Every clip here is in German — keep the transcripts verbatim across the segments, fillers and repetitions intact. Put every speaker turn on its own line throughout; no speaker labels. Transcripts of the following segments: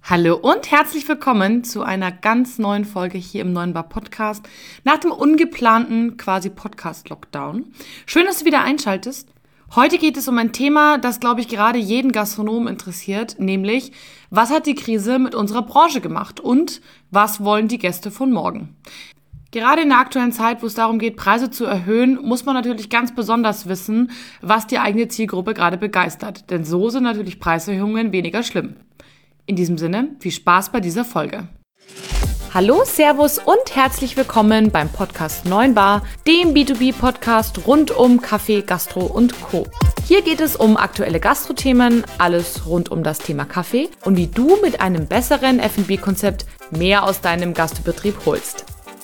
Hallo und herzlich willkommen zu einer ganz neuen Folge hier im Neuen Bar Podcast nach dem ungeplanten quasi Podcast-Lockdown. Schön, dass du wieder einschaltest. Heute geht es um ein Thema, das, glaube ich, gerade jeden Gastronomen interessiert, nämlich, was hat die Krise mit unserer Branche gemacht und was wollen die Gäste von morgen? Gerade in der aktuellen Zeit, wo es darum geht, Preise zu erhöhen, muss man natürlich ganz besonders wissen, was die eigene Zielgruppe gerade begeistert. Denn so sind natürlich Preiserhöhungen weniger schlimm. In diesem Sinne, viel Spaß bei dieser Folge. Hallo, Servus und herzlich willkommen beim Podcast Neuen Bar, dem B zwei B-Podcast rund um Kaffee, Gastro und Co. Hier geht es um aktuelle Gastro-Themen, alles rund um das Thema Kaffee und wie du mit einem besseren F und B-Konzept mehr aus deinem Gastbetrieb holst.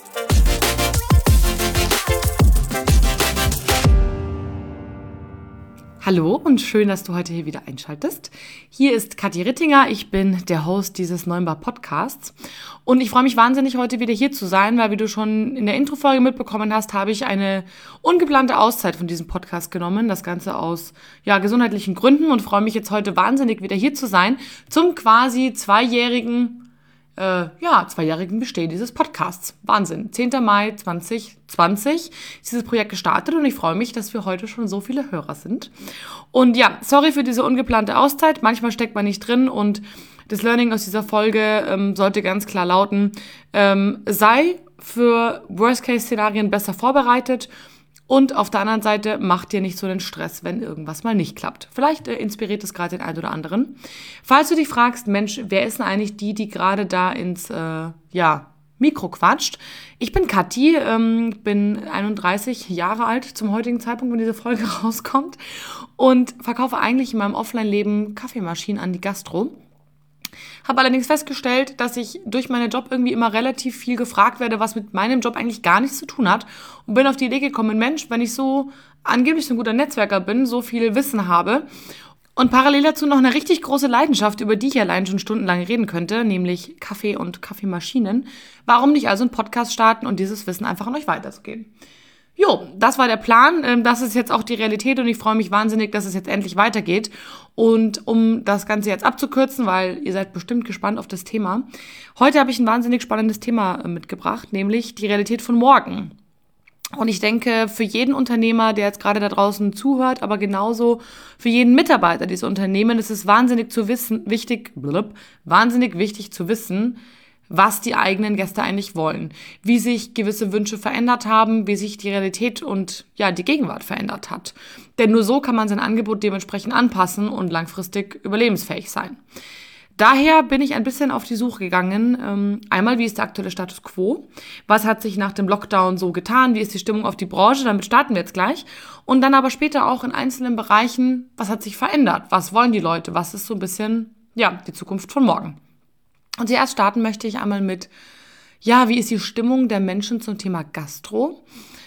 Hallo und schön, dass du heute hier wieder einschaltest. Hier ist Kathi Rittinger, ich bin der Host dieses Neuen Bar Podcasts und ich freue mich wahnsinnig, heute wieder hier zu sein, weil wie du schon in der Introfolge mitbekommen hast, habe ich eine ungeplante Auszeit von diesem Podcast genommen, das Ganze aus ja, gesundheitlichen Gründen und freue mich jetzt heute wahnsinnig, wieder hier zu sein zum quasi zweijährigen Äh, ja, zweijährigen Bestehen dieses Podcasts. Wahnsinn. zehnter Mai zwanzig zwanzig ist dieses Projekt gestartet und ich freue mich, dass wir heute schon so viele Hörer sind. Und ja, sorry für diese ungeplante Auszeit. Manchmal steckt man nicht drin und das Learning aus dieser Folge ähm, sollte ganz klar lauten, ähm, sei für Worst-Case-Szenarien besser vorbereitet. Und auf der anderen Seite, mach dir nicht so den Stress, wenn irgendwas mal nicht klappt. Vielleicht äh, inspiriert es gerade den einen oder anderen. Falls du dich fragst, Mensch, wer ist denn eigentlich die, die gerade da ins äh, ja, Mikro quatscht? Ich bin Kathi, ähm, bin einunddreißig Jahre alt zum heutigen Zeitpunkt, wenn diese Folge rauskommt und verkaufe eigentlich in meinem Offline-Leben Kaffeemaschinen an die Gastro. Habe allerdings festgestellt, dass ich durch meinen Job irgendwie immer relativ viel gefragt werde, was mit meinem Job eigentlich gar nichts zu tun hat. Und bin auf die Idee gekommen, Mensch, wenn ich so angeblich so ein guter Netzwerker bin, so viel Wissen habe und parallel dazu noch eine richtig große Leidenschaft, über die ich allein schon stundenlang reden könnte, nämlich Kaffee und Kaffeemaschinen, warum nicht also einen Podcast starten und dieses Wissen einfach an euch weiterzugeben? Jo, das war der Plan. Das ist jetzt auch die Realität und ich freue mich wahnsinnig, dass es jetzt endlich weitergeht. Und um das Ganze jetzt abzukürzen, weil ihr seid bestimmt gespannt auf das Thema, heute habe ich ein wahnsinnig spannendes Thema mitgebracht, nämlich die Realität von morgen. Und ich denke, für jeden Unternehmer, der jetzt gerade da draußen zuhört, aber genauso für jeden Mitarbeiter dieser Unternehmen, ist es wahnsinnig zu wissen, wichtig, blub, wahnsinnig wichtig zu wissen, was die eigenen Gäste eigentlich wollen, wie sich gewisse Wünsche verändert haben, wie sich die Realität und ja die Gegenwart verändert hat. Denn nur so kann man sein Angebot dementsprechend anpassen und langfristig überlebensfähig sein. Daher bin ich ein bisschen auf die Suche gegangen. Ähm, einmal, wie ist der aktuelle Status quo? Was hat sich nach dem Lockdown so getan? Wie ist die Stimmung auf die Branche? Damit starten wir jetzt gleich. Und dann aber später auch in einzelnen Bereichen, was hat sich verändert? Was wollen die Leute? Was ist so ein bisschen ja die Zukunft von morgen? Und zuerst starten möchte ich einmal mit, ja, wie ist die Stimmung der Menschen zum Thema Gastro?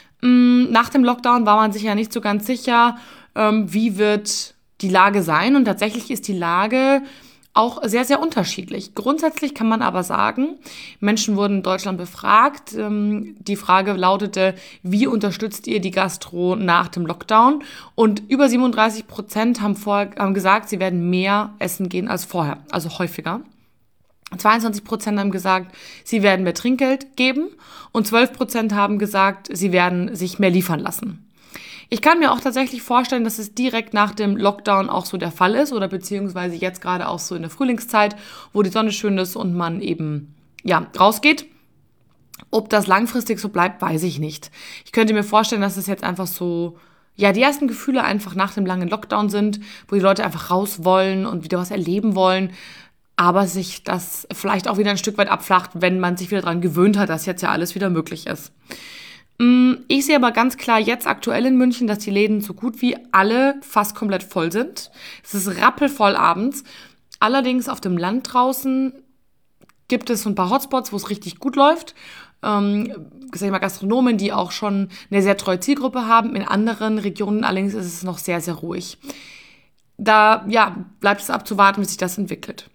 Nach dem Lockdown war man sich ja nicht so ganz sicher, wie wird die Lage sein. Und tatsächlich ist die Lage auch sehr, sehr unterschiedlich. Grundsätzlich kann man aber sagen, Menschen wurden in Deutschland befragt. Die Frage lautete, wie unterstützt ihr die Gastro nach dem Lockdown? Und über siebenunddreißig Prozent haben, vor, haben gesagt, sie werden mehr essen gehen als vorher, also häufiger. zweiundzwanzig Prozent haben gesagt, sie werden mehr Trinkgeld geben und zwölf Prozent haben gesagt, sie werden sich mehr liefern lassen. Ich kann mir auch tatsächlich vorstellen, dass es direkt nach dem Lockdown auch so der Fall ist oder beziehungsweise jetzt gerade auch so in der Frühlingszeit, wo die Sonne schön ist und man eben ja rausgeht. Ob das langfristig so bleibt, weiß ich nicht. Ich könnte mir vorstellen, dass es jetzt einfach so ja, die ersten Gefühle einfach nach dem langen Lockdown sind, wo die Leute einfach raus wollen und wieder was erleben wollen. Aber sich das vielleicht auch wieder ein Stück weit abflacht, wenn man sich wieder daran gewöhnt hat, dass jetzt ja alles wieder möglich ist. Ich sehe aber ganz klar jetzt aktuell in München, dass die Läden so gut wie alle fast komplett voll sind. Es ist rappelvoll abends. Allerdings auf dem Land draußen gibt es so ein paar Hotspots, wo es richtig gut läuft. Ähm, sag ich mal, Gastronomen, die auch schon eine sehr treue Zielgruppe haben. In anderen Regionen allerdings ist es noch sehr, sehr ruhig. Da ja, bleibt es abzuwarten, wie sich das entwickelt.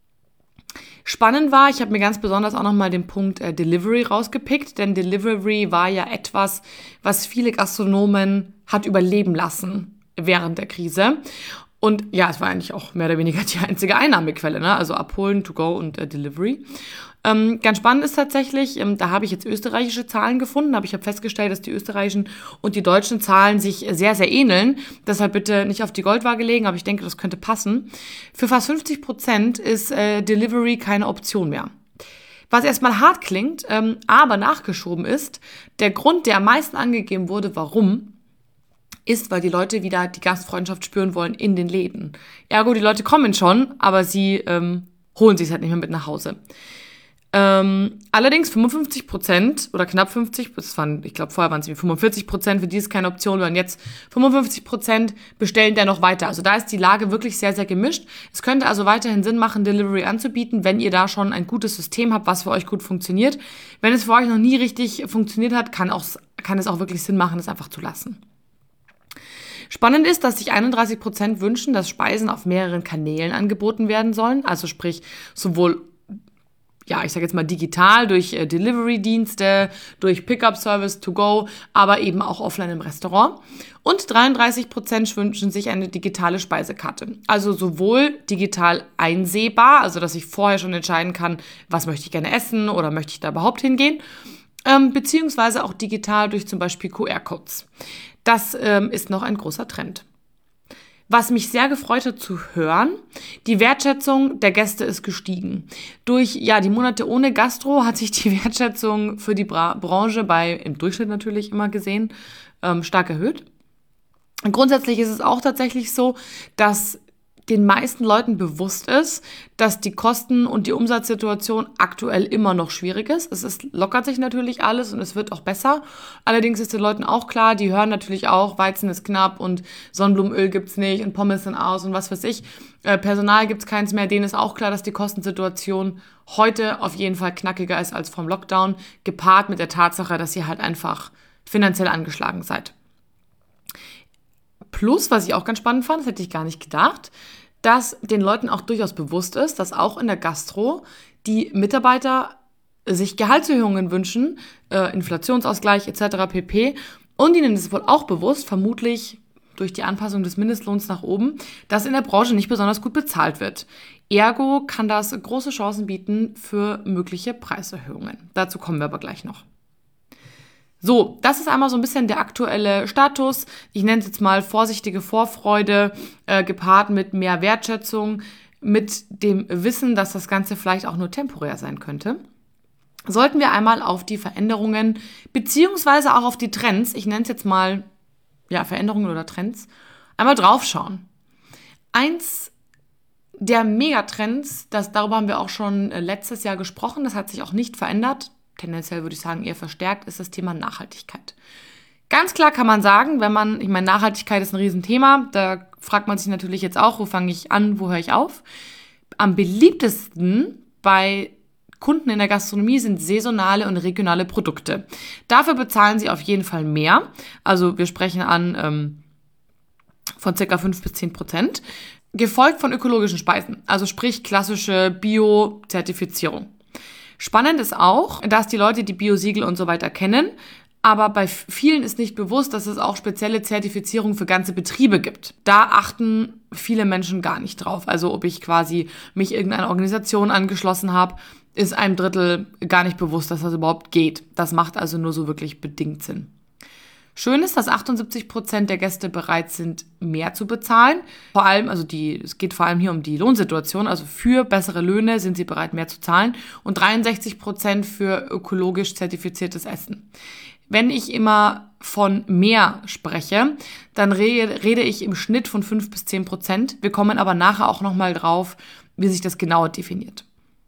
Spannend war, ich habe mir ganz besonders auch nochmal den Punkt äh, Delivery rausgepickt, denn Delivery war ja etwas, was viele Gastronomen hat überleben lassen während der Krise. Und ja, es war eigentlich auch mehr oder weniger die einzige Einnahmequelle, ne? Also abholen, to go und äh, Delivery. Ähm, ganz spannend ist tatsächlich, ähm, da habe ich jetzt österreichische Zahlen gefunden, aber ich habe festgestellt, dass die österreichischen und die deutschen Zahlen sich sehr, sehr ähneln. Deshalb bitte nicht auf die Goldwaage legen, aber ich denke, das könnte passen. Für fast fünfzig Prozent ist äh, Delivery keine Option mehr. Was erstmal hart klingt, ähm, aber nachgeschoben ist, der Grund, der am meisten angegeben wurde, warum, ist, weil die Leute wieder die Gastfreundschaft spüren wollen in den Läden. Ergo, die Leute kommen schon, aber sie ähm, holen sich es halt nicht mehr mit nach Hause. Ähm, allerdings fünfundfünfzig Prozent oder knapp fünfzig, das waren, ich glaube vorher waren es fünfundvierzig Prozent, für die ist keine Option, weil jetzt fünfundfünfzig Prozent bestellen dennoch weiter. Also da ist die Lage wirklich sehr, sehr gemischt. Es könnte also weiterhin Sinn machen, Delivery anzubieten, wenn ihr da schon ein gutes System habt, was für euch gut funktioniert. Wenn es für euch noch nie richtig funktioniert hat, kann, auch, kann es auch wirklich Sinn machen, es einfach zu lassen. Spannend ist, dass sich einunddreißig Prozent wünschen, dass Speisen auf mehreren Kanälen angeboten werden sollen, also sprich sowohl ja, ich sage jetzt mal digital, durch äh, Delivery-Dienste, durch Pickup-Service to go, aber eben auch offline im Restaurant. Und dreiunddreißig Prozent wünschen sich eine digitale Speisekarte. Also sowohl digital einsehbar, also dass ich vorher schon entscheiden kann, was möchte ich gerne essen oder möchte ich da überhaupt hingehen, ähm, beziehungsweise auch digital durch zum Beispiel Q R-Codes. Das ähm, ist noch ein großer Trend. Was mich sehr gefreut hat zu hören, die Wertschätzung der Gäste ist gestiegen. Durch ja die Monate ohne Gastro hat sich die Wertschätzung für die Bra- Branche bei, im Durchschnitt natürlich immer gesehen, ähm, stark erhöht. Und grundsätzlich ist es auch tatsächlich so, dass den meisten Leuten bewusst ist, dass die Kosten- und die Umsatzsituation aktuell immer noch schwierig ist. Es ist, lockert sich natürlich alles und es wird auch besser. Allerdings ist den Leuten auch klar, die hören natürlich auch, Weizen ist knapp und Sonnenblumenöl gibt's nicht und Pommes sind aus und was weiß ich. Äh, Personal gibt's keins mehr. Denen ist auch klar, dass die Kostensituation heute auf jeden Fall knackiger ist als vom Lockdown, gepaart mit der Tatsache, dass ihr halt einfach finanziell angeschlagen seid. Plus, was ich auch ganz spannend fand, das hätte ich gar nicht gedacht, dass den Leuten auch durchaus bewusst ist, dass auch in der Gastro die Mitarbeiter sich Gehaltserhöhungen wünschen, äh, Inflationsausgleich et cetera pp. Und ihnen ist wohl auch bewusst, vermutlich durch die Anpassung des Mindestlohns nach oben, dass in der Branche nicht besonders gut bezahlt wird. Ergo kann das große Chancen bieten für mögliche Preiserhöhungen. Dazu kommen wir aber gleich noch. So, das ist einmal so ein bisschen der aktuelle Status. Ich nenne es jetzt mal vorsichtige Vorfreude, äh, gepaart mit mehr Wertschätzung, mit dem Wissen, dass das Ganze vielleicht auch nur temporär sein könnte. Sollten wir einmal auf die Veränderungen beziehungsweise auch auf die Trends, ich nenne es jetzt mal ja, Veränderungen oder Trends, einmal draufschauen. Eins der Megatrends, das, darüber haben wir auch schon letztes Jahr gesprochen, das hat sich auch nicht verändert, tendenziell würde ich sagen eher verstärkt, ist das Thema Nachhaltigkeit. Ganz klar kann man sagen, wenn man, ich meine, Nachhaltigkeit ist ein Riesenthema, da fragt man sich natürlich jetzt auch, wo fange ich an, wo höre ich auf? Am beliebtesten bei Kunden in der Gastronomie sind saisonale und regionale Produkte. Dafür bezahlen sie auf jeden Fall mehr. Also wir sprechen an ähm, von ca. fünf bis zehn Prozent. Gefolgt von ökologischen Speisen, also sprich klassische Bio-Zertifizierung. Spannend ist auch, dass die Leute die Bio-Siegel und so weiter kennen, aber bei vielen ist nicht bewusst, dass es auch spezielle Zertifizierungen für ganze Betriebe gibt. Da achten viele Menschen gar nicht drauf. Also ob ich quasi mich irgendeiner Organisation angeschlossen habe, ist einem Drittel gar nicht bewusst, dass das überhaupt geht. Das macht also nur so wirklich bedingt Sinn. Schön ist, dass achtundsiebzig Prozent der Gäste bereit sind, mehr zu bezahlen. Vor allem, also die, es geht vor allem hier um die Lohnsituation, also für bessere Löhne sind sie bereit, mehr zu zahlen und dreiundsechzig Prozent für ökologisch zertifiziertes Essen. Wenn ich immer von mehr spreche, dann rede, rede ich im Schnitt von fünf bis zehn Prozent. Wir kommen aber nachher auch nochmal drauf, wie sich das genauer definiert.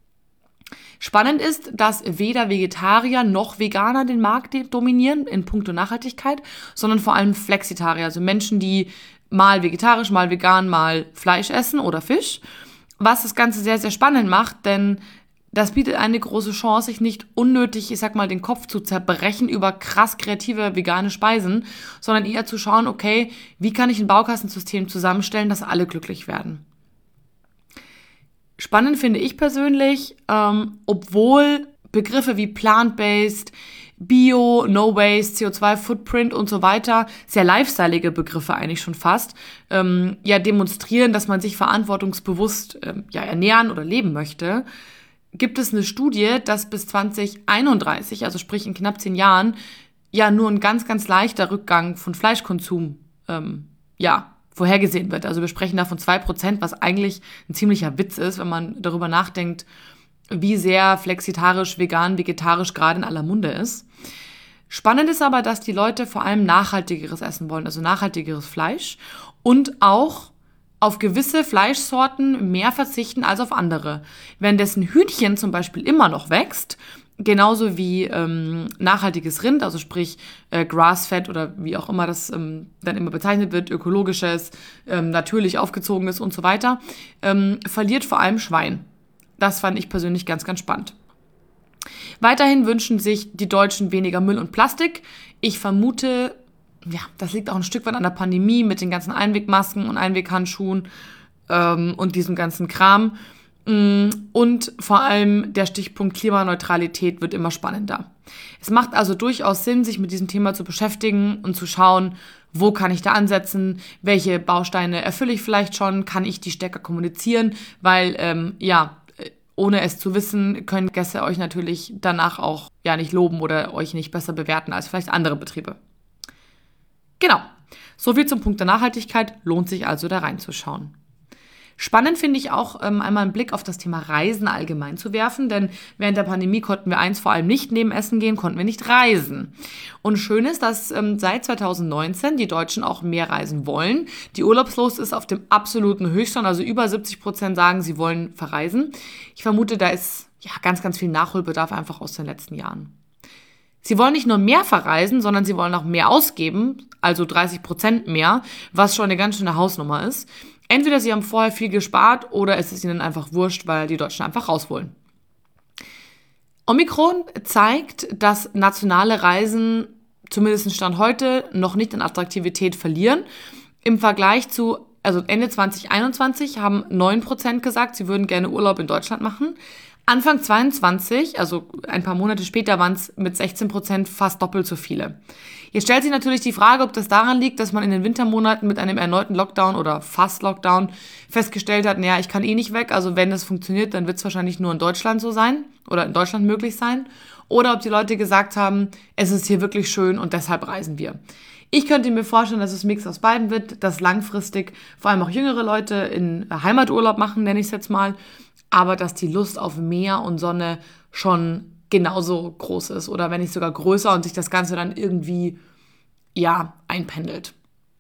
Spannend ist, dass weder Vegetarier noch Veganer den Markt dominieren in puncto Nachhaltigkeit, sondern vor allem Flexitarier, also Menschen, die mal vegetarisch, mal vegan, mal Fleisch essen oder Fisch. Was das Ganze sehr, sehr spannend macht, denn das bietet eine große Chance, sich nicht unnötig, ich sag mal, den Kopf zu zerbrechen über krass kreative vegane Speisen, sondern eher zu schauen, okay, wie kann ich ein Baukastensystem zusammenstellen, dass alle glücklich werden. Spannend finde ich persönlich, ähm, obwohl Begriffe wie plant-based, Bio, No Waste, C O zwei Footprint und so weiter, sehr lifestyleige Begriffe eigentlich schon fast, ähm, ja demonstrieren, dass man sich verantwortungsbewusst ähm, ja, ernähren oder leben möchte, gibt es eine Studie, dass bis zwanzig einunddreißig, also sprich in knapp zehn Jahren, ja nur ein ganz, ganz leichter Rückgang von Fleischkonsum ähm, ja, vorhergesehen wird. Also wir sprechen da von zwei Prozent, was eigentlich ein ziemlicher Witz ist, wenn man darüber nachdenkt, wie sehr flexitarisch, vegan, vegetarisch gerade in aller Munde ist. Spannend ist aber, dass die Leute vor allem nachhaltigeres essen wollen, also nachhaltigeres Fleisch und auch auf gewisse Fleischsorten mehr verzichten als auf andere. Währenddessen Hühnchen zum Beispiel immer noch wächst, genauso wie ähm, nachhaltiges Rind, also sprich äh, Grass-Fed oder wie auch immer das ähm, dann immer bezeichnet wird, ökologisches, ähm, natürlich aufgezogenes und so weiter, ähm, verliert vor allem Schwein. Das fand ich persönlich ganz, ganz spannend. Weiterhin wünschen sich die Deutschen weniger Müll und Plastik. Ich vermute, ja, das liegt auch ein Stück weit an der Pandemie mit den ganzen Einwegmasken und Einweghandschuhen ähm, und diesem ganzen Kram. Und vor allem der Stichpunkt Klimaneutralität wird immer spannender. Es macht also durchaus Sinn, sich mit diesem Thema zu beschäftigen und zu schauen, wo kann ich da ansetzen, welche Bausteine erfülle ich vielleicht schon, kann ich die stärker kommunizieren, weil, ähm, ja, ohne es zu wissen, können Gäste euch natürlich danach auch ja nicht loben oder euch nicht besser bewerten als vielleicht andere Betriebe. Genau, soviel zum Punkt der Nachhaltigkeit, lohnt sich also da reinzuschauen. Spannend finde ich auch, ähm, einmal einen Blick auf das Thema Reisen allgemein zu werfen, denn während der Pandemie konnten wir eins vor allem nicht neben Essen gehen, konnten wir nicht reisen. Und schön ist, dass ähm, seit zwanzig neunzehn die Deutschen auch mehr reisen wollen. Die Urlaubslust ist auf dem absoluten Höchststand, also über siebzig Prozent sagen, sie wollen verreisen. Ich vermute, da ist ja ganz, ganz viel Nachholbedarf einfach aus den letzten Jahren. Sie wollen nicht nur mehr verreisen, sondern sie wollen auch mehr ausgeben, also dreißig Prozent mehr, was schon eine ganz schöne Hausnummer ist. Entweder sie haben vorher viel gespart oder es ist ihnen einfach wurscht, weil die Deutschen einfach raus wollen. Omikron zeigt, dass nationale Reisen, zumindest Stand heute, noch nicht an Attraktivität verlieren. Im Vergleich zu, also Ende zwanzig einundzwanzig haben neun Prozent gesagt, sie würden gerne Urlaub in Deutschland machen. Anfang zweiundzwanzig, also ein paar Monate später, waren es mit sechzehn Prozent fast doppelt so viele. Jetzt stellt sich natürlich die Frage, ob das daran liegt, dass man in den Wintermonaten mit einem erneuten Lockdown oder fast Lockdown festgestellt hat, naja, ich kann eh nicht weg, also wenn es funktioniert, dann wird es wahrscheinlich nur in Deutschland so sein oder in Deutschland möglich sein. Oder ob die Leute gesagt haben, es ist hier wirklich schön und deshalb reisen wir. Ich könnte mir vorstellen, dass es ein Mix aus beiden wird, dass langfristig vor allem auch jüngere Leute in Heimaturlaub machen, nenne ich es jetzt mal, aber dass die Lust auf Meer und Sonne schon genauso groß ist oder wenn nicht sogar größer und sich das Ganze dann irgendwie, ja, einpendelt.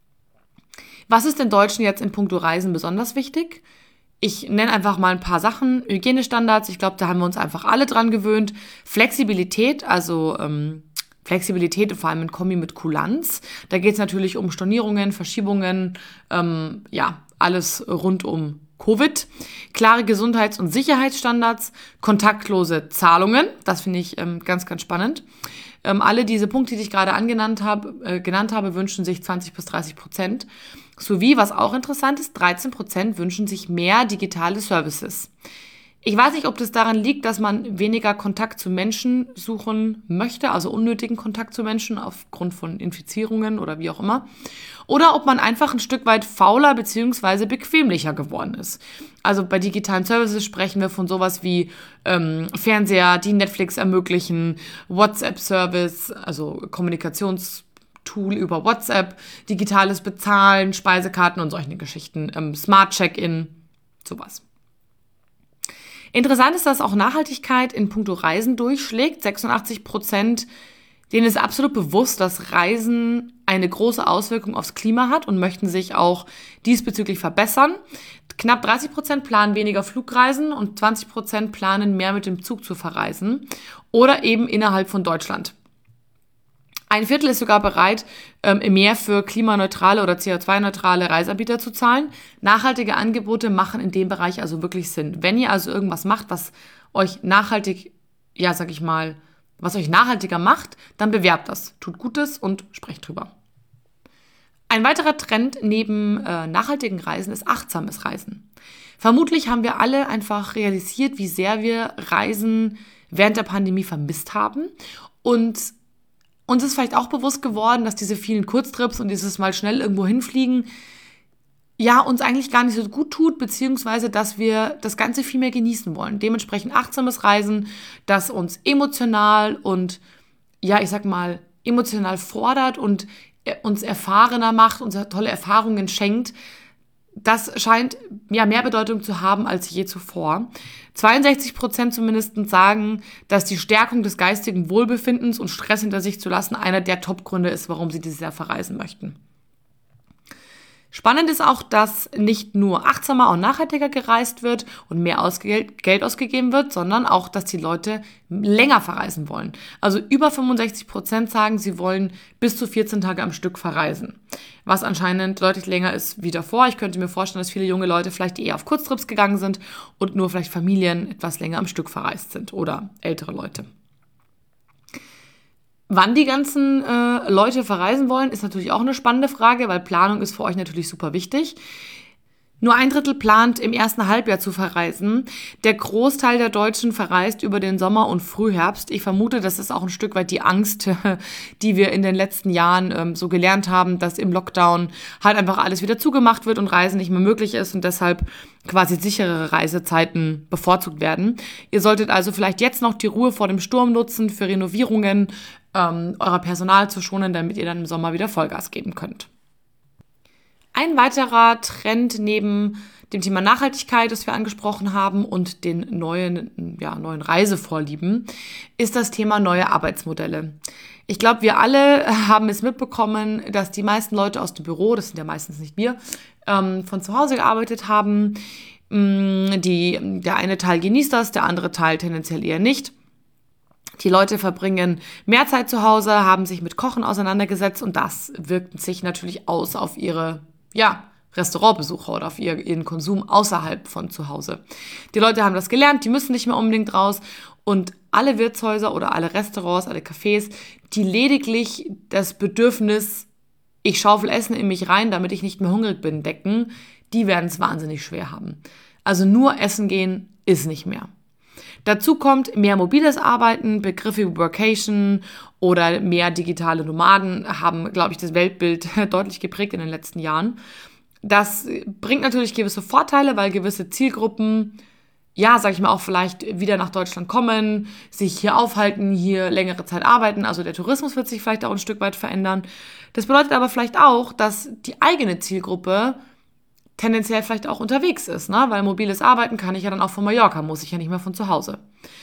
Was ist den Deutschen jetzt in puncto Reisen besonders wichtig? Ich nenne einfach mal ein paar Sachen. Hygienestandards, ich glaube, da haben wir uns einfach alle dran gewöhnt. Flexibilität, also ähm, Flexibilität vor allem in Kombi mit Kulanz. Da geht es natürlich um Stornierungen, Verschiebungen, ähm, ja, alles rund um Covid, klare Gesundheits- und Sicherheitsstandards, kontaktlose Zahlungen, das finde ich ähm, ganz, ganz spannend. Ähm, alle diese Punkte, die ich gerade angenannt habe, äh, genannt habe, wünschen sich zwanzig bis dreißig Prozent. Sowie, was auch interessant ist, dreizehn Prozent wünschen sich mehr digitale Services. Ich weiß nicht, ob das daran liegt, dass man weniger Kontakt zu Menschen suchen möchte, also unnötigen Kontakt zu Menschen aufgrund von Infizierungen oder wie auch immer. Oder ob man einfach ein Stück weit fauler bzw. bequemlicher geworden ist. Also bei digitalen Services sprechen wir von sowas wie ähm, Fernseher, die Netflix ermöglichen, WhatsApp-Service, also Kommunikationstool über WhatsApp, digitales Bezahlen, Speisekarten und solche Geschichten, ähm, Smart Check-in, sowas. Interessant ist, dass auch Nachhaltigkeit in puncto Reisen durchschlägt. sechsundachtzig Prozent, denen ist absolut bewusst, dass Reisen eine große Auswirkung aufs Klima hat und möchten sich auch diesbezüglich verbessern. Knapp dreißig Prozent planen weniger Flugreisen und zwanzig Prozent planen mehr mit dem Zug zu verreisen oder eben innerhalb von Deutschland. Ein Viertel ist sogar bereit, mehr für klimaneutrale oder C O zwei neutrale Reiseanbieter zu zahlen. Nachhaltige Angebote machen in dem Bereich also wirklich Sinn. Wenn ihr also irgendwas macht, was euch nachhaltig, ja, sag ich mal, was euch nachhaltiger macht, dann bewerbt das. Tut Gutes und sprecht drüber. Ein weiterer Trend neben äh, nachhaltigen Reisen ist achtsames Reisen. Vermutlich haben wir alle einfach realisiert, wie sehr wir Reisen während der Pandemie vermisst haben und Uns ist vielleicht auch bewusst geworden, dass diese vielen Kurztrips und dieses mal schnell irgendwo hinfliegen, ja, uns eigentlich gar nicht so gut tut, beziehungsweise, dass wir das Ganze viel mehr genießen wollen. Dementsprechend achtsames Reisen, das uns emotional und, ja, ich sag mal, emotional fordert und uns erfahrener macht, uns tolle Erfahrungen schenkt, das scheint ja mehr Bedeutung zu haben als je zuvor. zweiundsechzig Prozent zumindest sagen, dass die Stärkung des geistigen Wohlbefindens und Stress hinter sich zu lassen einer der Top-Gründe ist, warum sie dieses Jahr verreisen möchten. Spannend ist auch, dass nicht nur achtsamer und nachhaltiger gereist wird und mehr ausge- Geld ausgegeben wird, sondern auch, dass die Leute länger verreisen wollen. Also über fünfundsechzig Prozent sagen, sie wollen bis zu vierzehn Tage am Stück verreisen, was anscheinend deutlich länger ist wie davor. Ich könnte mir vorstellen, dass viele junge Leute vielleicht eher auf Kurztrips gegangen sind und nur vielleicht Familien etwas länger am Stück verreist sind oder ältere Leute. Wann die ganzen äh, Leute verreisen wollen, ist natürlich auch eine spannende Frage, weil Planung ist für euch natürlich super wichtig. Nur ein Drittel plant im ersten Halbjahr zu verreisen. Der Großteil der Deutschen verreist über den Sommer und Frühherbst. Ich vermute, das ist auch ein Stück weit die Angst, die wir in den letzten Jahren ähm, so gelernt haben, dass im Lockdown halt einfach alles wieder zugemacht wird und Reisen nicht mehr möglich ist und deshalb quasi sichere Reisezeiten bevorzugt werden. Ihr solltet also vielleicht jetzt noch die Ruhe vor dem Sturm nutzen für Renovierungen, ähm, euer Personal zu schonen, damit ihr dann im Sommer wieder Vollgas geben könnt. Ein weiterer Trend neben dem Thema Nachhaltigkeit, das wir angesprochen haben, und den neuen, ja, neuen Reisevorlieben, ist das Thema neue Arbeitsmodelle. Ich glaube, wir alle haben es mitbekommen, dass die meisten Leute aus dem Büro, das sind ja meistens nicht wir, ähm, von zu Hause gearbeitet haben. Die, der eine Teil genießt das, der andere Teil tendenziell eher nicht. Die Leute verbringen mehr Zeit zu Hause, haben sich mit Kochen auseinandergesetzt und das wirkt sich natürlich aus auf ihre, ja, Restaurantbesucher oder auf ihren Konsum außerhalb von zu Hause. Die Leute haben das gelernt, die müssen nicht mehr unbedingt raus und alle Wirtshäuser oder alle Restaurants, alle Cafés, die lediglich das Bedürfnis, ich schaufel Essen in mich rein, damit ich nicht mehr hungrig bin, decken, die werden es wahnsinnig schwer haben. Also nur essen gehen ist nicht mehr. Dazu kommt mehr mobiles Arbeiten, Begriffe wie Workation oder mehr digitale Nomaden haben, glaube ich, das Weltbild deutlich geprägt in den letzten Jahren. Das bringt natürlich gewisse Vorteile, weil gewisse Zielgruppen, ja, sag ich mal, auch vielleicht wieder nach Deutschland kommen, sich hier aufhalten, hier längere Zeit arbeiten. Also der Tourismus wird sich vielleicht auch ein Stück weit verändern. Das bedeutet aber vielleicht auch, dass die eigene Zielgruppe tendenziell vielleicht auch unterwegs ist, ne? Weil mobiles Arbeiten kann ich ja dann auch von Mallorca, muss ich ja nicht mehr von zu Hause.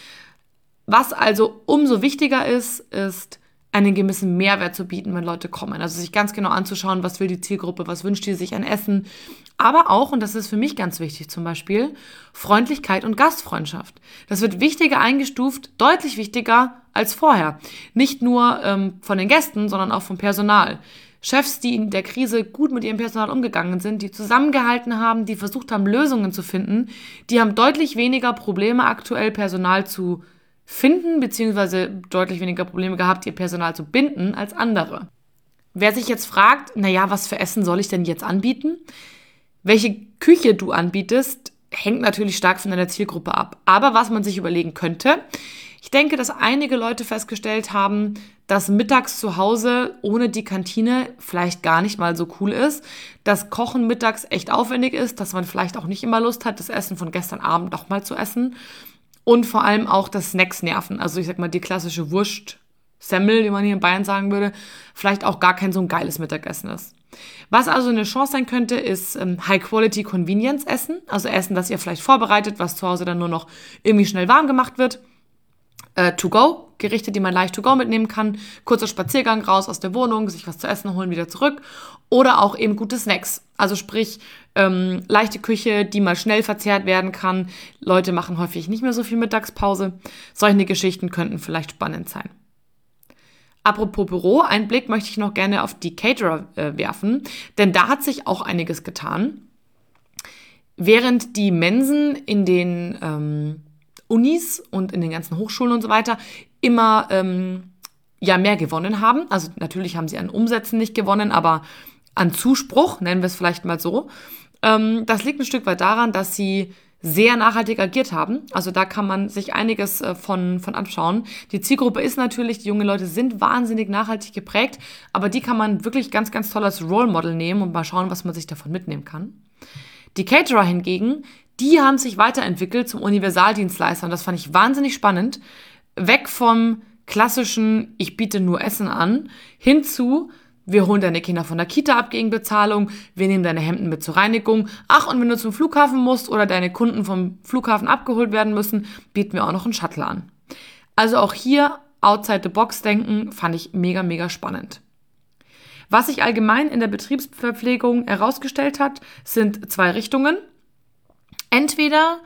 Was also umso wichtiger ist, ist einen gewissen Mehrwert zu bieten, wenn Leute kommen. Also sich ganz genau anzuschauen, was will die Zielgruppe, was wünscht die sich an Essen. Aber auch, und das ist für mich ganz wichtig zum Beispiel, Freundlichkeit und Gastfreundschaft. Das wird wichtiger eingestuft, deutlich wichtiger als vorher. Nicht nur ähm, von den Gästen, sondern auch vom Personal. Chefs, die in der Krise gut mit ihrem Personal umgegangen sind, die zusammengehalten haben, die versucht haben, Lösungen zu finden, die haben deutlich weniger Probleme aktuell, Personal zu finden, beziehungsweise deutlich weniger Probleme gehabt, ihr Personal zu binden, als andere. Wer sich jetzt fragt, naja, was für Essen soll ich denn jetzt anbieten? Welche Küche du anbietest, hängt natürlich stark von deiner Zielgruppe ab. Aber was man sich überlegen könnte, ich denke, dass einige Leute festgestellt haben, dass mittags zu Hause ohne die Kantine vielleicht gar nicht mal so cool ist, dass Kochen mittags echt aufwendig ist, dass man vielleicht auch nicht immer Lust hat, das Essen von gestern Abend noch mal zu essen und vor allem auch, dass Snacks nerven. Also ich sag mal, die klassische Wurst, Semmel, wie man hier in Bayern sagen würde, vielleicht auch gar kein so ein geiles Mittagessen ist. Was also eine Chance sein könnte, ist ähm, High-Quality-Convenience-Essen, also Essen, das ihr vielleicht vorbereitet, was zu Hause dann nur noch irgendwie schnell warm gemacht wird. Äh, To-go, Gerichte, die man leicht to-go mitnehmen kann, kurzer Spaziergang raus aus der Wohnung, sich was zu essen holen, wieder zurück. Oder auch eben gute Snacks, also sprich ähm, leichte Küche, die mal schnell verzehrt werden kann. Leute machen häufig nicht mehr so viel Mittagspause. Solche Geschichten könnten vielleicht spannend sein. Apropos Büro, einen Blick möchte ich noch gerne auf die Caterer äh, werfen, denn da hat sich auch einiges getan. Während die Mensen in den ähm, Unis und in den ganzen Hochschulen und so weiter immer ähm, ja mehr gewonnen haben. Also natürlich haben sie an Umsätzen nicht gewonnen, aber an Zuspruch, nennen wir es vielleicht mal so. Ähm, das liegt ein Stück weit daran, dass sie sehr nachhaltig agiert haben. Also da kann man sich einiges äh, von, von anschauen. Die Zielgruppe ist natürlich, die jungen Leute sind wahnsinnig nachhaltig geprägt, aber die kann man wirklich ganz, ganz toll als Role Model nehmen und mal schauen, was man sich davon mitnehmen kann. Die Caterer hingegen, die haben sich weiterentwickelt zum Universaldienstleister und das fand ich wahnsinnig spannend. Weg vom klassischen, ich biete nur Essen an, hin zu, wir holen deine Kinder von der Kita ab gegen Bezahlung, wir nehmen deine Hemden mit zur Reinigung. Ach, und wenn du zum Flughafen musst oder deine Kunden vom Flughafen abgeholt werden müssen, bieten wir auch noch einen Shuttle an. Also auch hier outside the box denken, fand ich mega, mega spannend. Was sich allgemein in der Betriebsverpflegung herausgestellt hat, sind zwei Richtungen. Entweder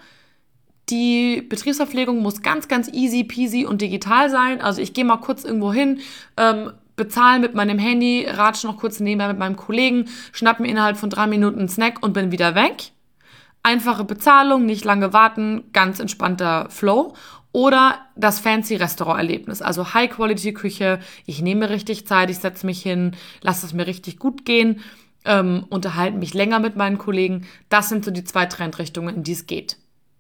die Betriebsverpflegung muss ganz, ganz easy peasy und digital sein. Also ich gehe mal kurz irgendwo hin, ähm, bezahle mit meinem Handy, ratsche noch kurz nebenbei mit meinem Kollegen, schnapp mir innerhalb von drei Minuten einen Snack und bin wieder weg. Einfache Bezahlung, nicht lange warten, ganz entspannter Flow. Oder das fancy Restauranterlebnis, also High-Quality-Küche, ich nehme richtig Zeit, ich setze mich hin, lasse es mir richtig gut gehen, ähm, unterhalte mich länger mit meinen Kollegen. Das sind so die zwei Trendrichtungen, in die es geht.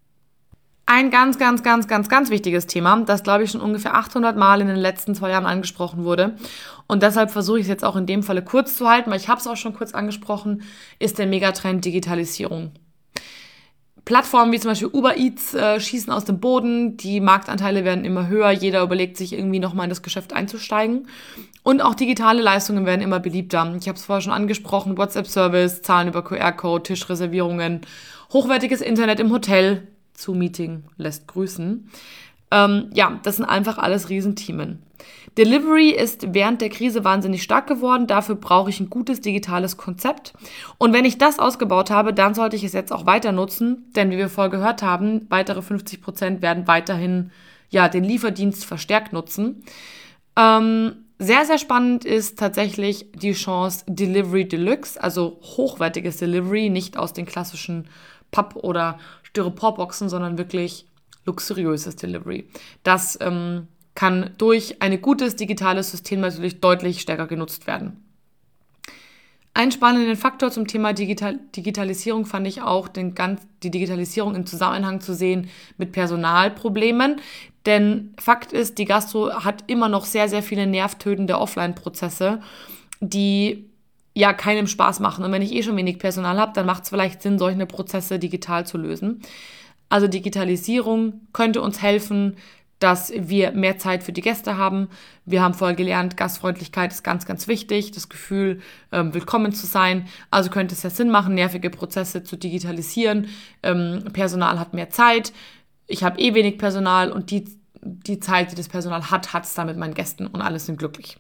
Ein ganz, ganz, ganz, ganz, ganz wichtiges Thema, das, glaube ich, schon ungefähr achthundert Mal in den letzten zwei Jahren angesprochen wurde. Und deshalb versuche ich es jetzt auch in dem Falle kurz zu halten, weil ich habe es auch schon kurz angesprochen, ist der Megatrend Digitalisierung. Plattformen wie zum Beispiel Uber Eats äh, schießen aus dem Boden, die Marktanteile werden immer höher, jeder überlegt sich irgendwie nochmal in das Geschäft einzusteigen. Und auch digitale Leistungen werden immer beliebter. Ich habe es vorher schon angesprochen, WhatsApp-Service, Zahlen über Q R-Code, Tischreservierungen, hochwertiges Internet im Hotel, zu Meeting lässt grüßen. Ähm, ja, das sind einfach alles Riesenthemen. Delivery ist während der Krise wahnsinnig stark geworden. Dafür brauche ich ein gutes digitales Konzept. Und wenn ich das ausgebaut habe, dann sollte ich es jetzt auch weiter nutzen. Denn wie wir vorher gehört haben, weitere fünfzig Prozent werden weiterhin ja, den Lieferdienst verstärkt nutzen. Ähm, sehr, sehr spannend ist tatsächlich die Chance Delivery Deluxe, also hochwertiges Delivery, nicht aus den klassischen Papp- oder Styroporboxen, sondern wirklich luxuriöses Delivery. Das ähm, kann durch ein gutes digitales System natürlich deutlich stärker genutzt werden. Einen spannenden Faktor zum Thema Digital- Digitalisierung fand ich auch, den ganz, die Digitalisierung im Zusammenhang zu sehen mit Personalproblemen. Denn Fakt ist, die Gastro hat immer noch sehr, sehr viele nervtötende Offline-Prozesse, die ja keinem Spaß machen. Und wenn ich eh schon wenig Personal habe, dann macht es vielleicht Sinn, solche Prozesse digital zu lösen. Also Digitalisierung könnte uns helfen, dass wir mehr Zeit für die Gäste haben. Wir haben vorher gelernt, Gastfreundlichkeit ist ganz, ganz wichtig, das Gefühl, ähm, willkommen zu sein. Also könnte es ja Sinn machen, nervige Prozesse zu digitalisieren. Ähm, Personal hat mehr Zeit. Ich habe eh wenig Personal und die, die Zeit, die das Personal hat, hat es dann mit meinen Gästen und alle sind glücklich.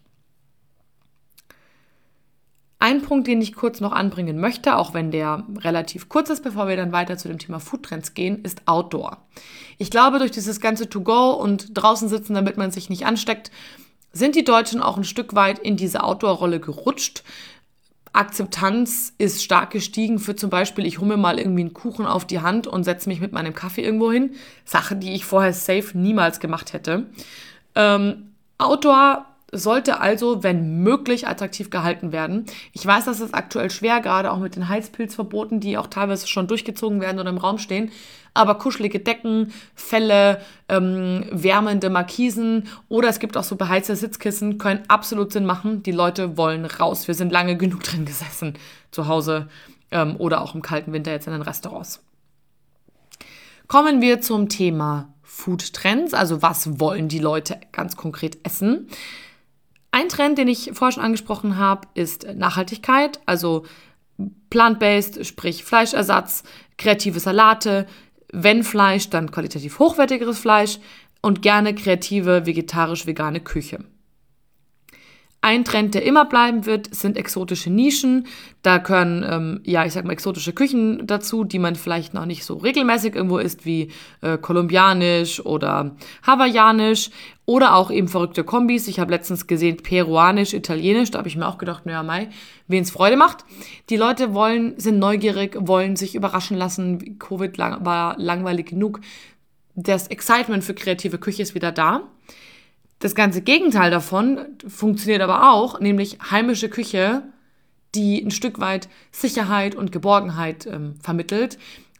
Ein Punkt, den ich kurz noch anbringen möchte, auch wenn der relativ kurz ist, bevor wir dann weiter zu dem Thema Foodtrends gehen, ist Outdoor. Ich glaube, durch dieses ganze To-Go und draußen sitzen, damit man sich nicht ansteckt, sind die Deutschen auch ein Stück weit in diese Outdoor-Rolle gerutscht. Akzeptanz ist stark gestiegen für zum Beispiel, ich hole mir mal irgendwie einen Kuchen auf die Hand und setze mich mit meinem Kaffee irgendwo hin. Sache, die ich vorher safe niemals gemacht hätte. Ähm, Outdoor sollte also, wenn möglich, attraktiv gehalten werden. Ich weiß, das ist aktuell schwer, gerade auch mit den Heizpilzverboten, die auch teilweise schon durchgezogen werden oder im Raum stehen. Aber kuschelige Decken, Felle, ähm, wärmende Markisen oder es gibt auch so beheizte Sitzkissen, können absolut Sinn machen. Die Leute wollen raus. Wir sind lange genug drin gesessen, zu Hause ähm, oder auch im kalten Winter jetzt in den Restaurants. Kommen wir zum Thema Foodtrends, also was wollen die Leute ganz konkret essen? Ein Trend, den ich vorher schon angesprochen habe, ist Nachhaltigkeit, also plant-based, sprich Fleischersatz, kreative Salate, wenn Fleisch, dann qualitativ hochwertigeres Fleisch und gerne kreative vegetarisch-vegane Küche. Ein Trend, der immer bleiben wird, sind exotische Nischen. Da gehören, ähm, ja, ich sag mal, exotische Küchen dazu, die man vielleicht noch nicht so regelmäßig irgendwo isst, wie äh, kolumbianisch oder hawaiianisch oder auch eben verrückte Kombis. Ich habe letztens gesehen, peruanisch, italienisch. Da habe ich mir auch gedacht, naja, mei, wen es Freude macht. Die Leute wollen, sind neugierig, wollen sich überraschen lassen. Covid lang, war langweilig genug. Das Excitement für kreative Küche ist wieder da. Das ganze Gegenteil davon funktioniert aber auch, nämlich heimische Küche, die ein Stück weit Sicherheit und Geborgenheit ähm, vermittelt.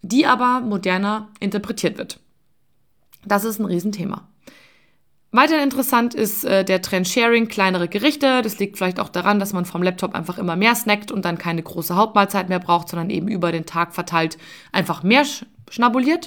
die aber moderner interpretiert wird. Das ist ein Riesenthema. Weiterhin interessant ist äh, der Trend Sharing, kleinere Gerichte. Das liegt vielleicht auch daran, dass man vom Laptop einfach immer mehr snackt und dann keine große Hauptmahlzeit mehr braucht, sondern eben über den Tag verteilt einfach mehr sch- schnabuliert.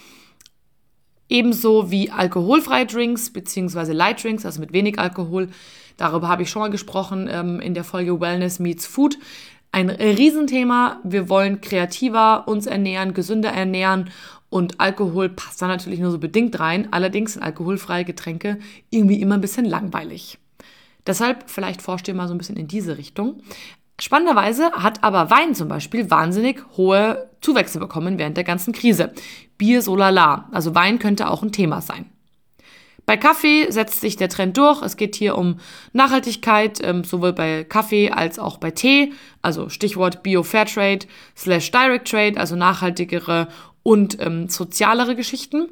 Ebenso wie alkoholfreie Drinks bzw. Light Drinks, also mit wenig Alkohol. Darüber habe ich schon mal gesprochen ähm, in der Folge Wellness Meets Food. Ein Riesenthema. Wir wollen kreativer uns ernähren, gesünder ernähren. Und Alkohol passt da natürlich nur so bedingt rein. Allerdings sind alkoholfreie Getränke irgendwie immer ein bisschen langweilig. Deshalb vielleicht forscht ihr mal so ein bisschen in diese Richtung. Spannenderweise hat aber Wein zum Beispiel wahnsinnig hohe Zuwächse bekommen während der ganzen Krise. Bier so lala. Also Wein könnte auch ein Thema sein. Bei Kaffee setzt sich der Trend durch. Es geht hier um Nachhaltigkeit, ähm, sowohl bei Kaffee als auch bei Tee. Also Stichwort Bio-Fairtrade slash Direct Trade, also nachhaltigere und ähm, sozialere Geschichten.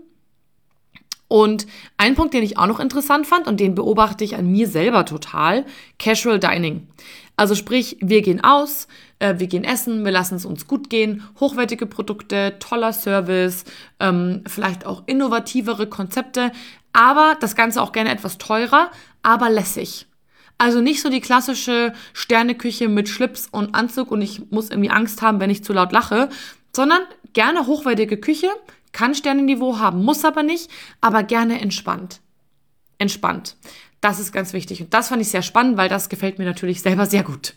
Und ein Punkt, den ich auch noch interessant fand und den beobachte ich an mir selber total, Casual Dining. Also sprich, wir gehen aus, äh, wir gehen essen, wir lassen es uns gut gehen, hochwertige Produkte, toller Service, ähm, vielleicht auch innovativere Konzepte, aber das Ganze auch gerne etwas teurer, aber lässig. Also nicht so die klassische Sterneküche mit Schlips und Anzug und ich muss irgendwie Angst haben, wenn ich zu laut lache, sondern gerne hochwertige Küche, kann Sternenniveau haben, muss aber nicht, aber gerne entspannt. Entspannt. Das ist ganz wichtig und das fand ich sehr spannend, weil das gefällt mir natürlich selber sehr gut.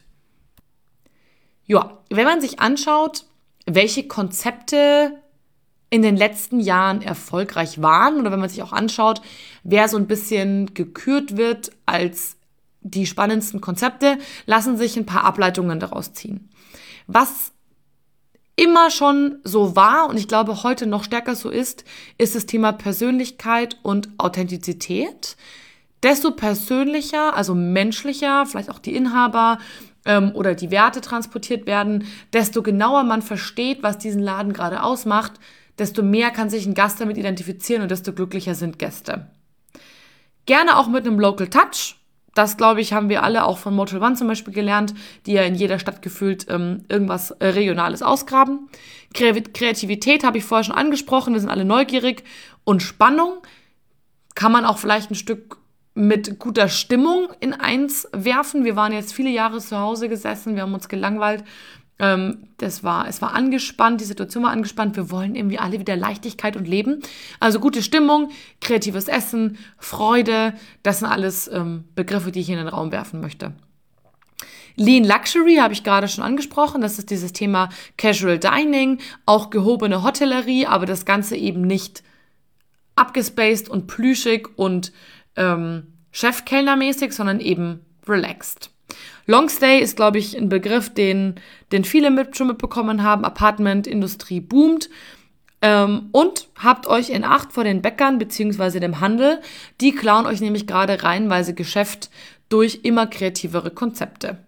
Ja, wenn man sich anschaut, welche Konzepte in den letzten Jahren erfolgreich waren oder wenn man sich auch anschaut, wer so ein bisschen gekürt wird als die spannendsten Konzepte, lassen sich ein paar Ableitungen daraus ziehen. Was immer schon so war und ich glaube heute noch stärker so ist, ist das Thema Persönlichkeit und Authentizität. Desto persönlicher, also menschlicher, vielleicht auch die Inhaber ähm, oder die Werte transportiert werden, desto genauer man versteht, was diesen Laden gerade ausmacht, desto mehr kann sich ein Gast damit identifizieren und desto glücklicher sind Gäste. Gerne auch mit einem Local Touch. Das, glaube ich, haben wir alle auch von Motel One zum Beispiel gelernt, die ja in jeder Stadt gefühlt ähm, irgendwas äh, Regionales ausgraben. Kreativität habe ich vorher schon angesprochen, wir sind alle neugierig. Und Spannung kann man auch vielleicht ein Stück mit guter Stimmung in eins werfen. Wir waren jetzt viele Jahre zu Hause gesessen, wir haben uns gelangweilt. Ähm, das war, es war angespannt, die Situation war angespannt. Wir wollen irgendwie alle wieder Leichtigkeit und Leben. Also gute Stimmung, kreatives Essen, Freude, das sind alles ähm, Begriffe, die ich in den Raum werfen möchte. Lean Luxury habe ich gerade schon angesprochen. Das ist dieses Thema Casual Dining, auch gehobene Hotellerie, aber das Ganze eben nicht abgespaced und plüschig und ähm, Chefkellnermäßig, sondern eben relaxed. Longstay ist, glaube ich, ein Begriff, den, den viele mit, schon mitbekommen haben. Apartment-Industrie boomt. Ähm, und habt euch in Acht vor den Bäckern bzw. dem Handel. Die klauen euch nämlich gerade reihenweise Geschäft durch immer kreativere Konzepte.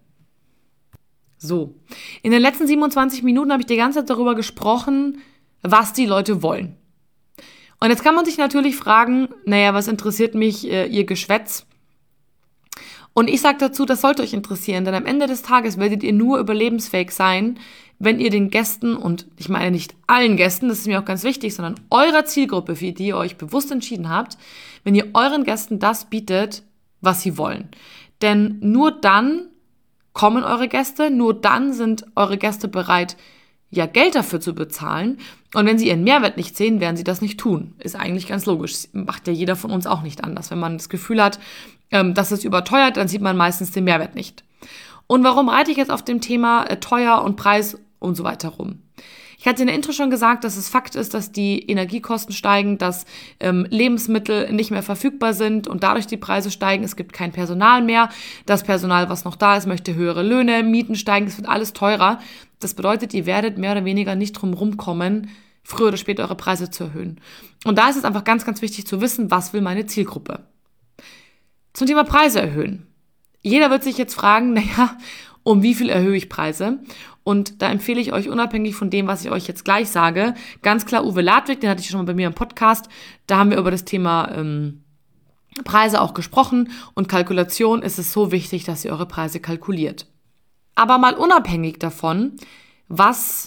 So, in den letzten siebenundzwanzig Minuten habe ich die ganze Zeit darüber gesprochen, was die Leute wollen. Und jetzt kann man sich natürlich fragen, naja, was interessiert mich äh, ihr Geschwätz? Und ich sage dazu, das sollte euch interessieren, denn am Ende des Tages werdet ihr nur überlebensfähig sein, wenn ihr den Gästen, und ich meine nicht allen Gästen, das ist mir auch ganz wichtig, sondern eurer Zielgruppe, für die ihr euch bewusst entschieden habt, wenn ihr euren Gästen das bietet, was sie wollen. Denn nur dann kommen eure Gäste, nur dann sind eure Gäste bereit, ja Geld dafür zu bezahlen. Und wenn sie ihren Mehrwert nicht sehen, werden sie das nicht tun. Ist eigentlich ganz logisch. Macht ja jeder von uns auch nicht anders. Wenn man das Gefühl hat, ähm, dass es überteuert, dann sieht man meistens den Mehrwert nicht. Und warum reite ich jetzt auf dem Thema äh, teuer und Preis und so weiter rum? Ich hatte in der Intro schon gesagt, dass es Fakt ist, dass die Energiekosten steigen, dass ähm, Lebensmittel nicht mehr verfügbar sind und dadurch die Preise steigen. Es gibt kein Personal mehr. Das Personal, was noch da ist, möchte höhere Löhne, Mieten steigen, es wird alles teurer. Das bedeutet, ihr werdet mehr oder weniger nicht drum rumkommen, früher oder später eure Preise zu erhöhen. Und da ist es einfach ganz, ganz wichtig zu wissen, was will meine Zielgruppe. Zum Thema Preise erhöhen. Jeder wird sich jetzt fragen, naja, um wie viel erhöhe ich Preise? Und da empfehle ich euch, unabhängig von dem, was ich euch jetzt gleich sage, ganz klar Uwe Ladwig, den hatte ich schon mal bei mir im Podcast. Da haben wir über das Thema ähm, Preise auch gesprochen. Und Kalkulation ist es so wichtig, dass ihr eure Preise kalkuliert. Aber mal unabhängig davon, was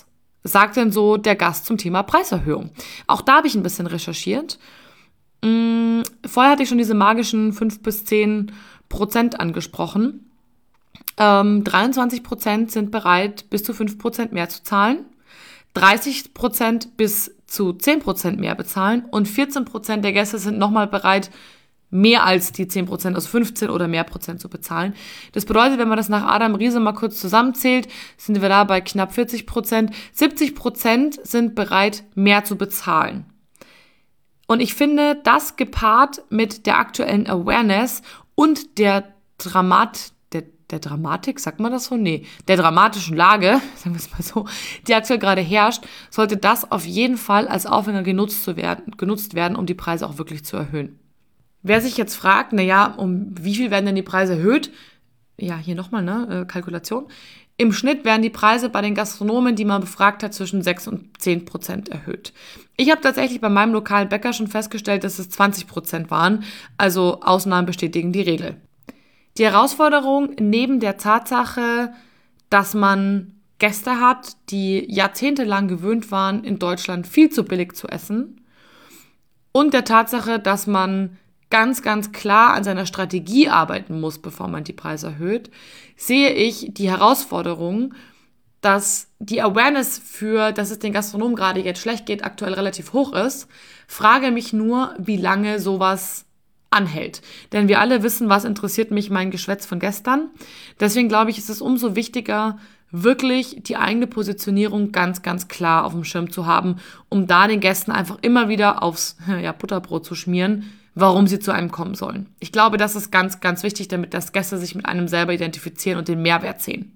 sagt denn so der Gast zum Thema Preiserhöhung? Auch da habe ich ein bisschen recherchiert. Hm, vorher hatte ich schon diese magischen fünf bis zehn Prozent angesprochen. Ähm, dreiundzwanzig Prozent sind bereit, bis zu fünf Prozent mehr zu zahlen. dreißig Prozent bis zu zehn Prozent mehr bezahlen und vierzehn Prozent der Gäste sind nochmal bereit, mehr als die zehn Prozent, also fünfzehn oder mehr Prozent zu bezahlen. Das bedeutet, wenn man das nach Adam Riese mal kurz zusammenzählt, sind wir da bei knapp vierzig Prozent. siebzig Prozent sind bereit, mehr zu bezahlen. Und ich finde, das gepaart mit der aktuellen Awareness und der Dramat, der, der Dramatik, sagt man das so? Nee, der dramatischen Lage, sagen wir es mal so, die aktuell gerade herrscht, sollte das auf jeden Fall als Aufhänger genutzt, zu werden, genutzt werden, um die Preise auch wirklich zu erhöhen. Wer sich jetzt fragt, naja, um wie viel werden denn die Preise erhöht? Ja, hier nochmal, ne, äh, Kalkulation. Im Schnitt werden die Preise bei den Gastronomen, die man befragt hat, zwischen sechs und zehn Prozent erhöht. Ich habe tatsächlich bei meinem lokalen Bäcker schon festgestellt, dass es zwanzig Prozent waren, also Ausnahmen bestätigen die Regel. Die Herausforderung neben der Tatsache, dass man Gäste hat, die jahrzehntelang gewöhnt waren, in Deutschland viel zu billig zu essen, und der Tatsache, dass man ganz, ganz klar an seiner Strategie arbeiten muss, bevor man die Preise erhöht, sehe ich die Herausforderung, dass die Awareness für, dass es den Gastronomen gerade jetzt schlecht geht, aktuell relativ hoch ist. Frage mich nur, wie lange sowas anhält. Denn wir alle wissen, was interessiert mich mein Geschwätz von gestern. Deswegen glaube ich, ist es umso wichtiger, wirklich die eigene Positionierung ganz, ganz klar auf dem Schirm zu haben, um da den Gästen einfach immer wieder aufs ja, Butterbrot zu schmieren, warum sie zu einem kommen sollen. Ich glaube, das ist ganz, ganz wichtig, damit das Gäste sich mit einem selber identifizieren und den Mehrwert sehen.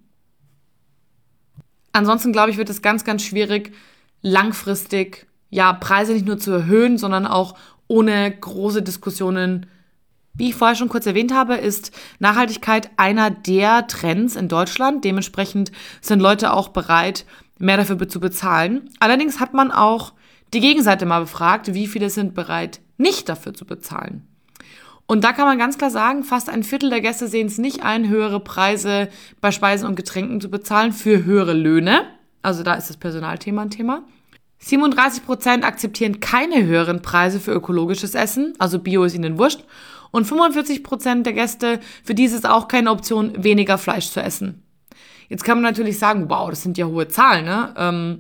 Ansonsten, glaube ich, wird es ganz, ganz schwierig, langfristig ja Preise nicht nur zu erhöhen, sondern auch ohne große Diskussionen. Wie ich vorher schon kurz erwähnt habe, ist Nachhaltigkeit einer der Trends in Deutschland. Dementsprechend sind Leute auch bereit, mehr dafür zu bezahlen. Allerdings hat man auch die Gegenseite mal befragt, wie viele sind bereit, nicht dafür zu bezahlen. Und da kann man ganz klar sagen, fast ein Viertel der Gäste sehen es nicht ein, höhere Preise bei Speisen und Getränken zu bezahlen für höhere Löhne. Also da ist das Personalthema ein Thema. siebenunddreißig Prozent akzeptieren keine höheren Preise für ökologisches Essen, also Bio ist ihnen wurscht. Und fünfundvierzig Prozent der Gäste, für die ist es auch keine Option, weniger Fleisch zu essen. Jetzt kann man natürlich sagen, wow, das sind ja hohe Zahlen, ne? Ähm,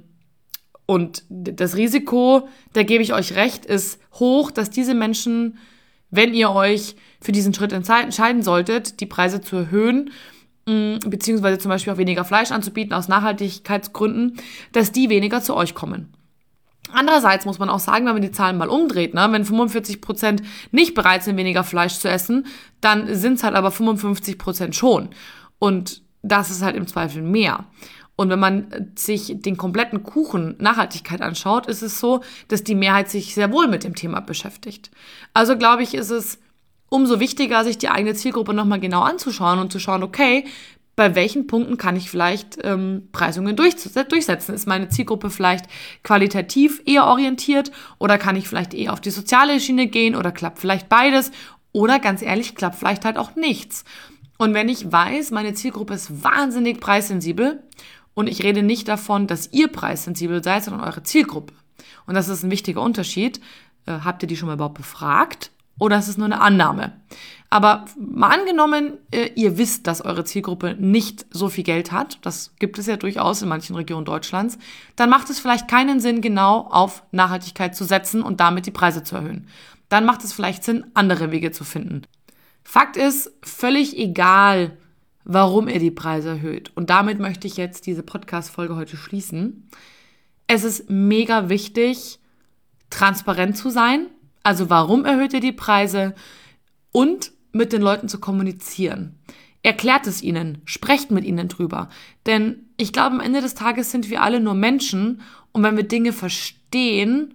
Und das Risiko, da gebe ich euch recht, ist hoch, dass diese Menschen, wenn ihr euch für diesen Schritt entscheiden solltet, die Preise zu erhöhen, beziehungsweise zum Beispiel auch weniger Fleisch anzubieten aus Nachhaltigkeitsgründen, dass die weniger zu euch kommen. Andererseits muss man auch sagen, wenn man die Zahlen mal umdreht, ne, wenn fünfundvierzig Prozent nicht bereit sind, weniger Fleisch zu essen, dann sind es halt aber fünfundfünfzig Prozent schon. Und das ist halt im Zweifel mehr. Und wenn man sich den kompletten Kuchen Nachhaltigkeit anschaut, ist es so, dass die Mehrheit sich sehr wohl mit dem Thema beschäftigt. Also glaube ich, ist es umso wichtiger, sich die eigene Zielgruppe nochmal genau anzuschauen und zu schauen, okay, bei welchen Punkten kann ich vielleicht ähm, Preisungen durchsetzen? Ist meine Zielgruppe vielleicht qualitativ eher orientiert oder kann ich vielleicht eher auf die soziale Schiene gehen oder klappt vielleicht beides? Oder ganz ehrlich, klappt vielleicht halt auch nichts. Und wenn ich weiß, meine Zielgruppe ist wahnsinnig preissensibel, und ich rede nicht davon, dass ihr preissensibel seid, sondern eure Zielgruppe. Und das ist ein wichtiger Unterschied. Äh, habt ihr die schon mal überhaupt befragt? Oder ist es nur eine Annahme? Aber mal angenommen, äh, ihr wisst, dass eure Zielgruppe nicht so viel Geld hat. Das gibt es ja durchaus in manchen Regionen Deutschlands. Dann macht es vielleicht keinen Sinn, genau auf Nachhaltigkeit zu setzen und damit die Preise zu erhöhen. Dann macht es vielleicht Sinn, andere Wege zu finden. Fakt ist, völlig egal, warum ihr die Preise erhöht. Und damit möchte ich jetzt diese Podcast-Folge heute schließen. Es ist mega wichtig, transparent zu sein. Also warum erhöht ihr die Preise? Und mit den Leuten zu kommunizieren. Erklärt es ihnen, sprecht mit ihnen drüber. Denn ich glaube, am Ende des Tages sind wir alle nur Menschen. Und wenn wir Dinge verstehen,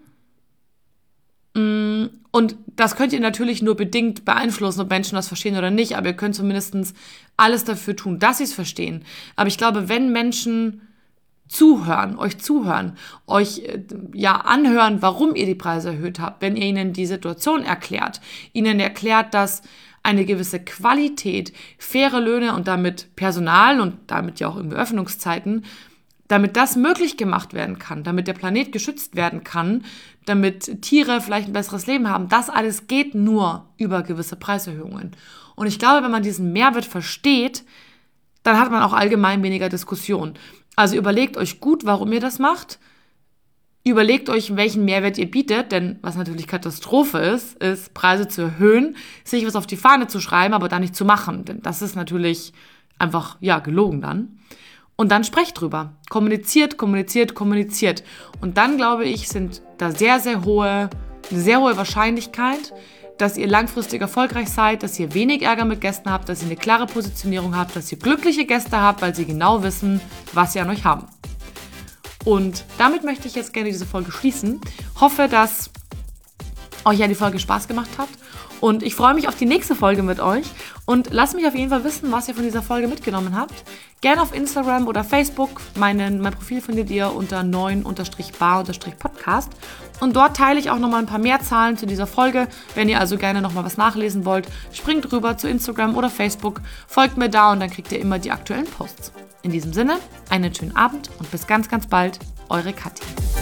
und das könnt ihr natürlich nur bedingt beeinflussen, ob Menschen das verstehen oder nicht, aber ihr könnt zumindest alles dafür tun, dass sie es verstehen. Aber ich glaube, wenn Menschen zuhören, euch zuhören, euch ja anhören, warum ihr die Preise erhöht habt, wenn ihr ihnen die Situation erklärt, ihnen erklärt, dass eine gewisse Qualität, faire Löhne und damit Personal und damit ja auch irgendwie Öffnungszeiten, damit das möglich gemacht werden kann, damit der Planet geschützt werden kann, damit Tiere vielleicht ein besseres Leben haben, das alles geht nur über gewisse Preiserhöhungen. Und ich glaube, wenn man diesen Mehrwert versteht, dann hat man auch allgemein weniger Diskussion. Also überlegt euch gut, warum ihr das macht. Überlegt euch, welchen Mehrwert ihr bietet, denn was natürlich Katastrophe ist, ist Preise zu erhöhen, sich was auf die Fahne zu schreiben, aber dann nicht zu machen, denn das ist natürlich einfach, ja, gelogen dann. Und dann sprecht drüber. Kommuniziert, kommuniziert, kommuniziert. Und dann, glaube ich, sind da sehr, sehr hohe, eine sehr hohe Wahrscheinlichkeit, dass ihr langfristig erfolgreich seid, dass ihr wenig Ärger mit Gästen habt, dass ihr eine klare Positionierung habt, dass ihr glückliche Gäste habt, weil sie genau wissen, was sie an euch haben. Und damit möchte ich jetzt gerne diese Folge schließen. Hoffe, dass euch ja die Folge Spaß gemacht hat. Und ich freue mich auf die nächste Folge mit euch. Und lasst mich auf jeden Fall wissen, was ihr von dieser Folge mitgenommen habt. Gerne auf Instagram oder Facebook. Meinen, mein Profil findet ihr unter neun bar Podcast. Und dort teile ich auch nochmal ein paar mehr Zahlen zu dieser Folge. Wenn ihr also gerne nochmal was nachlesen wollt, springt rüber zu Instagram oder Facebook. Folgt mir da und dann kriegt ihr immer die aktuellen Posts. In diesem Sinne, einen schönen Abend und bis ganz, ganz bald. Eure Kathi.